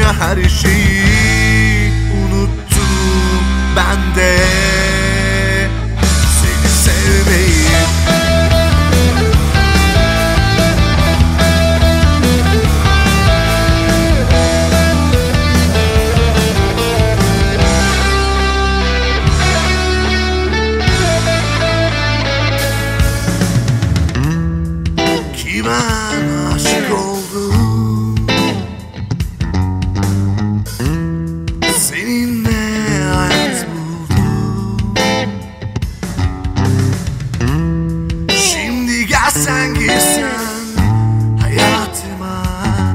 her şeyi unuttum ben de seni sevmeyi. Ben aşık oldum, seninle hayat buldum. Şimdi gelsen girsen hayatıma,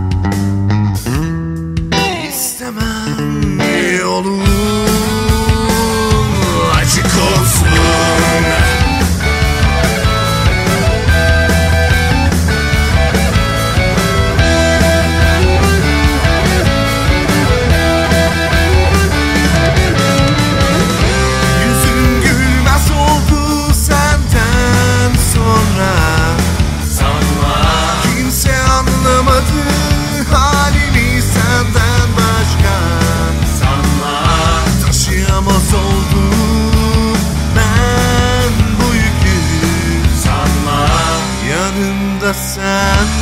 istemem yolun açık olsun. Halimi senden başka sanma, taşıyamaz oldum ben bu yükü sanma, yanımda sen